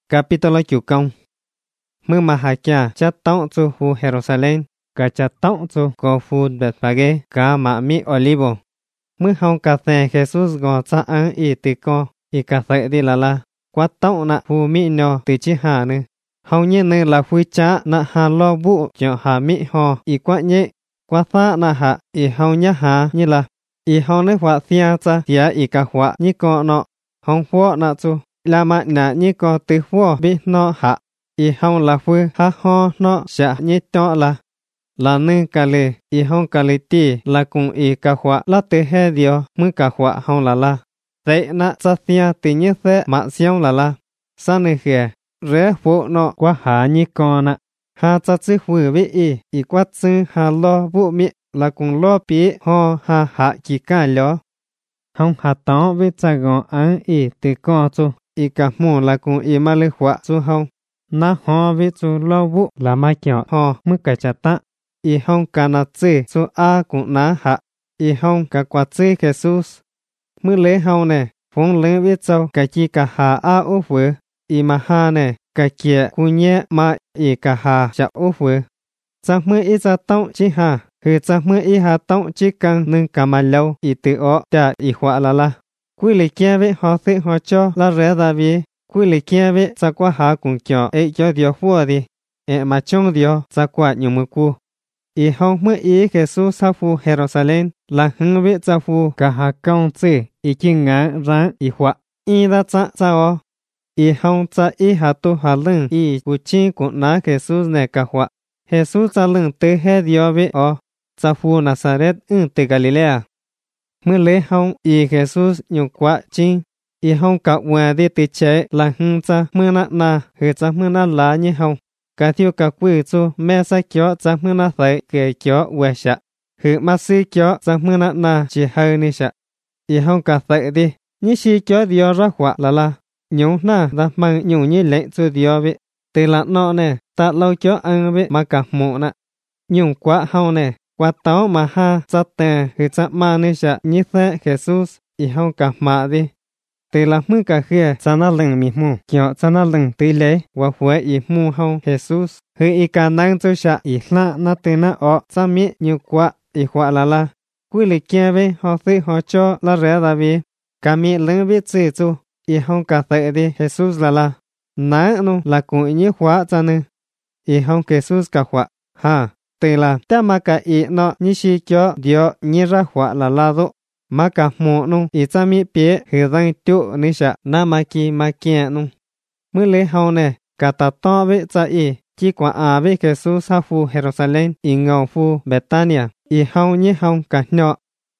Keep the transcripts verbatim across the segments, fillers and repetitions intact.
Capítulo chủ công. Mưa mà hạ cha cha tông cho phu Jerusalem, cả cha tông cho có phu Bethphage, cả mạ mi Olivo. Mưa hông cả thề Jesus gò cha ăn y tì co, y cả thệ đi là la, quá tông nạ phu mi nò từ chi hà nư. Hầu như nư là phu cha nạ hà lo vụ cho hà mi ho y quá nhẹ, quá thá nạ hạ y hầu nhá hà như là, y hầu nư họa thia cha thia y cả họa như co nọ, hông phua nạ chu. Là mà nạ như có từ phua bị nó hạ, y hông là phu ha ho nó sẽ như đó là. Là nư cà lì, y hông cà lì tì là cùng y cà họa là từ he điều mư cà họa hông là la. Thế nạ cha thia từ như thế mà xiong là la. Sa nư khìa, rẽ phụ nó quá hạ như con nạ. Ha cha chư phu bị y, y quá chư ha lo vụ mị là cùng lo bí ho ha hạ kỳ ca ló. Hông hạ táo với cha gõ án y từ co chu. Y cả mù là cùng y mà lư họa chú hông. Ná ho với chú lo vụ là mà kiểu ho mức cả chả ta. Y hông cả nà chư chú a cũng ná hạ. Y hông cả quả chư Jesus. Mư lễ hông nè, phóng lưng với châu cả chi cả hà a ú vừa. Y mà ha nè, cả kia cụ nhẹ mà y cả hà chả ú vừa. Chắc mưa y ra tông chi hà. Hừ chắc mưa y hà tông chi căng nâng cả mà lâu y tự ổ chả y họa là la. Quy lì kia với họ tự họ cho là rẽ ra vì. Quy lì kia với cha qua hạ cùng cho ấy cho điều phua đi. Ê mà trong điều cha qua nhiều mưa cu. Ý hông mới ý Jesus sa phu Jerusalem là hưng với cha phu cả hạ công chữ. Ý kinh ngã ráng ý họa. Ý ra cha cha ô. Ý hông cha ý hạ tu hạ lưng. Ý cụ chi cũng ná Jesus này cả họa. Jesus cha lưng tư hết điều với ô. Cha phu Nazareth ưng từ Galilea. Mưa lễ hông y Jesus nhiều quá chinh, y hông cả hòa đi từ chế là hưng cha mưa nạ nà, hư cha mưa nạ lá như hông. Cả thiêu cả quỷ chu mẹ sa kio cha mưa nạ thấy kề kio hòa sạ, hư mà sư kio cha mưa nạ nà chỉ hơi ni sạ. Y hông cả thấy đi, như si kio dio ra họa là la, nhung na đã mang nhung như lệnh chu dio vị, từ là nọ nè, ta lâu kio ăn vị mà cả mộ nè, nhung quá hông nè. Qua táo mà ha cha tè hư cha ma nê sạ như thế Jesus y hông cả mà đi. Từ là mưa cả khía cha na lưng mì mù kiểu cha na lưng tươi lễ và huế y mù hông Jesus hư y cả năng cho sạ y la na tê na ọ cha mi như quá y họa là la. Quy lì kia với họ tự họ cho là rẽ ra vì. Cả mi lưng với chữ chu y hông cả tự đi Jesus là la. Ná nu là cũng như họa cha nư. Y hông Jesus cả họa ha. Từ là ta mà cả ý nó như si cho điều như ra họa là la dụ. Mà cả mù nung ý cha mi bế hư răng tiệu ní sạ na mà kì mà kia nung. Mưa lễ hầu nè, cả ta to với cha ý, chỉ quả à với kê su sa phu Jerusalem ý ngầu phu Bethania, ý hầu như hông cả nhỏ.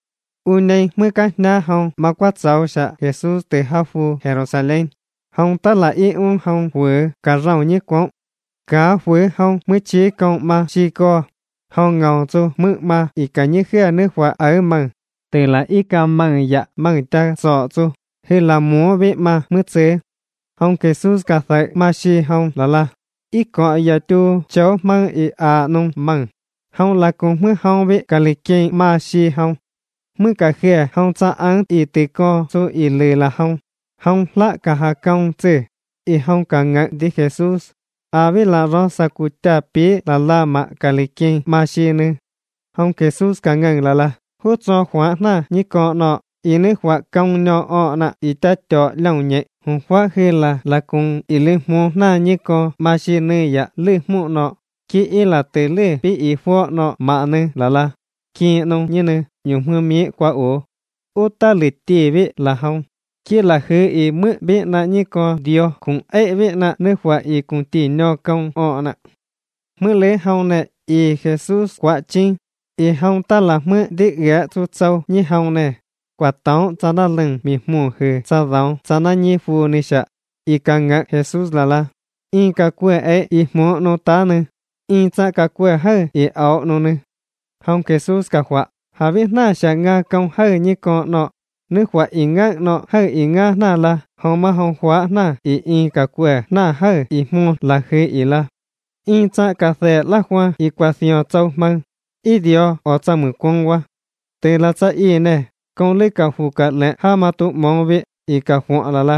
U này mưa cả na hông mà quát cháu sạ kê su từ ha phu Jerusalem. Hông ta là ý ung hông vừa cả rau như quọng. Cả với hông mới chỉ công mà chỉ có hông ngầu cho mực mà ý cả như khía nước hóa ở mừng từ là ý cả mừng dạ mừng ta sọ cho hay là múa với mà mực chế hông kê sus cả thấy mà chỉ hông là là ý có dạ tu cháu mừng ý à nông mừng hông là cùng mực hông với cả lịch kinh mà chỉ hông mực cả khía hông cha ăn ý tì co cho ý lì là hông hông lạ cả hà công chế ý hông cả ngạc đi Jesus. À vì là rõ sa cụ ta bí là la mạ cả lì kinh mà xì nư. Hông Jesus cả ngân là la. Hút cho khóa na như có nọ. Ý nữ khóa công nhỏ ọ nạ ý ta cho lòng nhẹ. Hùng khóa khi là là cùng ý lưu mù na như có mà xì nư dạ lưu mù nọ. Khi ý là từ lưu bí ý phó nọ mạ nư là la. Khi nông như nư nhung hư mía qua ổ. Ô ta lì tì vị là hông. Khi là hư ý mứ biết nạ như có điều cũng ấy biết nạ nước quả ý cũng tì nhỏ công ọ nạ. Mứ lễ hông nè ý Jesus quả chinh. Ý hông ta là mứ đi ghé chú châu như hông nè. Quả táo cha na lưng mì mù hư cha rau cha na nhi phu nì sạ. Ý ca ngạc Jesus là la. Ý ca quê ấy ý mô nô ta nư. Ý cha ca quê hư ý áo nô nư. Hông Jesus cả quả. Hà biết nà sạ ngà công hư như có nọ. Nước quả ý ngạc nọ hơi ý ngạc nà là hông mà hông khóa nà ý ý cả quẻ nà hơi ý mù là khế ý là. Ý cha cả thẻ là khoa ý quả xìo châu măng. Ý điều ở cha mừng quang hoa. Tê là cha ý nè, công lý cả phù cả lẹ ha mà tụ mong vị ý cả khoa là là.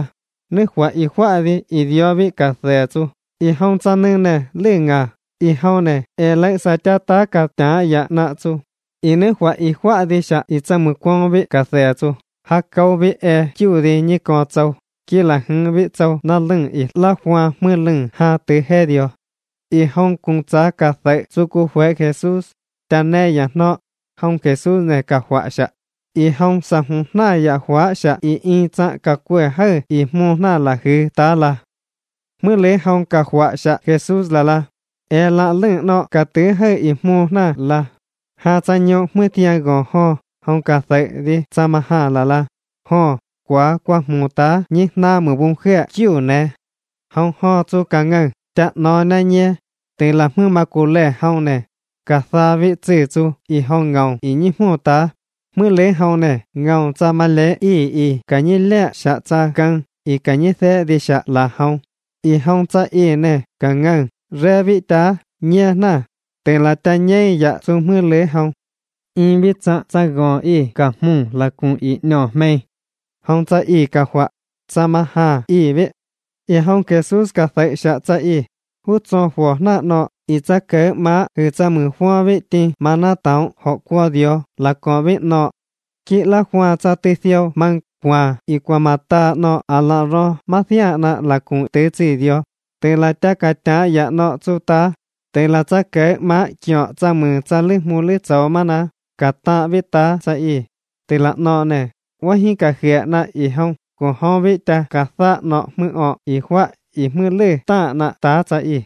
nước hoa y hoa đi y dio bị cả xe chú y hông cha nương nè lư ngà y hông nè e lấy sa cha ta cả ta ya na chú y nước hoa y hoa đi sa y cha mực quang bị cả xe chú hạ câu bị e chiu đi như con châu kia là hưng bị châu na lưng y la hoa mưa lưng ha từ he dio y hông cùng cha cả xe chú cô huệ Jesus cha nè ya nó hông Jesus nè cả hoa sa y hông sa hông na ya hoa sa y y cha cả quê hơi y mu na là hư ta là mưa lễ hông cả hoa sa Jesus là là e la lưng nó cả tứ hơi y mu na là ha cha nhô mưa tia gò ho hông cả xe đi cha ma ha là là ho quá quá mù ta nhí na mù bung khía chiu nè hông ho chú cả ngân chặt nói nè nhé từ là mưa mà cô lệ hông nè cả xa vị chữ chú y hông ngầu y nhí mù ta mưa lễ hông nè ngầu cha ma lễ y y cả nhí lệ xạ cha căng y cả nhí thế đi xạ là hông y hông cha y nè cả ngân rê vị ta nhé na từ là ta nhé dạ chú mưa lễ hông y biết cha cha gò y cả mù là cùng y nhỏ mây hông cha y cả họa cha ma ha y biết y hông Jesus cả phải xạ cha y hút cho phù na nọ y cha kế má hư cha mừng hoa vị ti mà na táo họ qua dio là có vị nọ kỹ là hoa cha tê thiêu mang qua y qua mà ta nọ à la ro má thia na là cùng tế chỉ dio tế là cha cả cha ya nọ chú ta tế là cha kế má chọ cha mừng cha lư mu lư cháu mà na cả ta biết ta cha y tế là nọ nè quá hi cả khía na y hông của ho vị ta cả ta nọ mưa ọ y khoa y mưa lư ta na ta cha y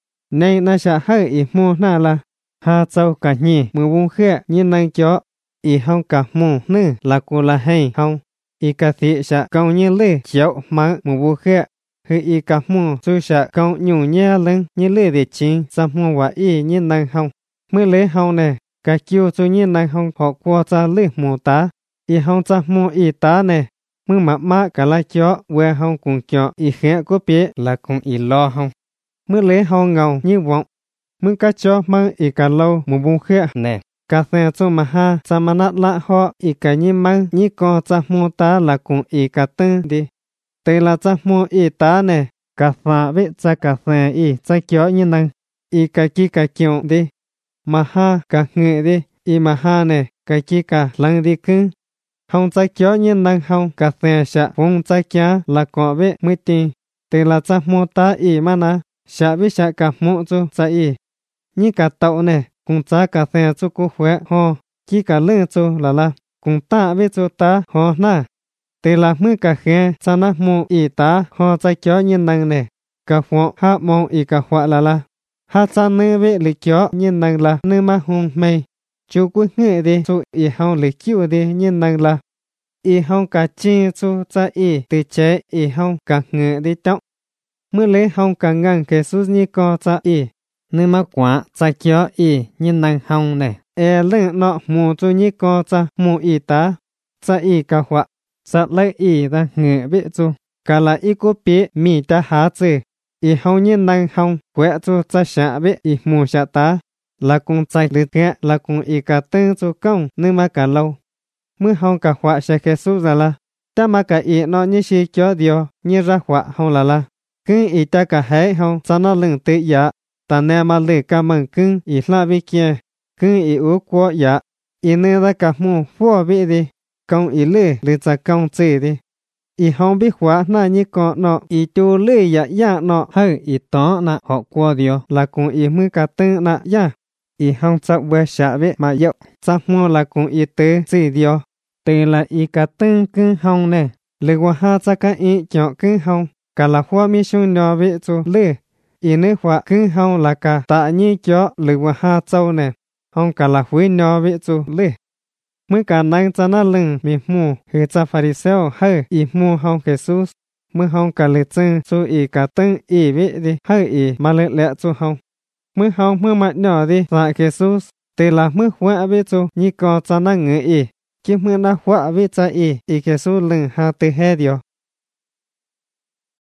nay na cha hơi y mu na là ha châu cả nhì mưa bung khía như năng chó y hông cả mu nư là cô là hay hông y cả thị cha câu như lư chéo má mưa bung khía hư y cả mu chú cha câu nhủ nhẹ lưng như lư để chính sa mu wa y như năng hông mưa lễ hông nè cả kiêu chú như năng hông họ qua cha lư mù ta y hông cha mu y ta nè mưa mà má cả la chó quê hông cùng chó y khẽ của bế là cùng y lo hông mưa lễ hông ngầu như vọng mưa cá chó mơ y cả lâu mù bung khía nè cả xe cho mà ha cha mà nát lạ họ y cả như mơ như con cha mu ta là cùng y cả tư đi tê là cha mu y ta nè cả phá với cha cả xe y cha chó như năng y cả kia cả kiệu đi mà ha cả ngựa đi y mà ha nè cả kia cả lăng đi cưng hông cha chó như năng hông cả xe xạ vùng cha kia là có với mới tin tê là cha mu ta y mà na xạ với xạ cả mu chú cha y như cả tàu nè cùng cha cả xe chú cô khỏe ho kia cả lưng chú là là cùng ta với chú ta ho na tê là mưa cả khé cha na mu y ta ho cha chó như năng nè cả phọ ha mong y cả khỏe là là ha cha nư với lịch chó như năng là nư ma hung mây chú quý ngựa đi chú y hông lịch chịu đi như năng là y hông cả chi chú cha y từ chế y hông cả ngựa đi trọng mưa lễ hông cả ngang Jesus như co cha y nư ma quá cha chó y như năng hông nè e lưng nọ mù chú như co cha mù y ta cha y cả họa cha lấy y ta ngựa bị chú cả là y cô bế mì ta há chữ y hông như năng hông quẹ chú cha xạ bị y mù xạ ta là cùng chạy lư thẹ là cùng y cả tư chú công nư ma cả lâu mưa hông cả họa sẽ Jesus ra là ta mà cả y nó như xì chó dio như ra họa hông là là cứ y ta cả hãy hông cha nó lưng tự dạ ta nè mà lư cả mừng cưng y la vi kia cứ y ú quá dạ y nư ra cả mù phua bị đi công y lư lư cha công chữ đi y hông biết họa na như con nọ y chú lư dạ dạ nọ hơi y tó na họ qua dio là cùng y mưa cả tư na dạ y hông cha quê xạ với mà dậu cha mua là cùng y tư chữ dio từ là y cả tư cứ hông nè lư qua ha cha cả y chọ cứ hông cả là hoa mi xuống nhỏ với chú lư y nữ họa cứ hông là cả tạ như chó lư qua ha châu nè hông cả là húi nhỏ với chú lư mới cả năng cha na lưng mi mu hư cha phariseo hơi y mu hông Jesus mới hông cả lư chân chú y cả tư y với đi hơi y mà lệ lệ chú hông mới hông mới mặt nhỏ đi tại Jesus từ là mới họa với chú như có cha na ngựa y chứ mới na họa với cha y y Jesus lưng ha từ he dio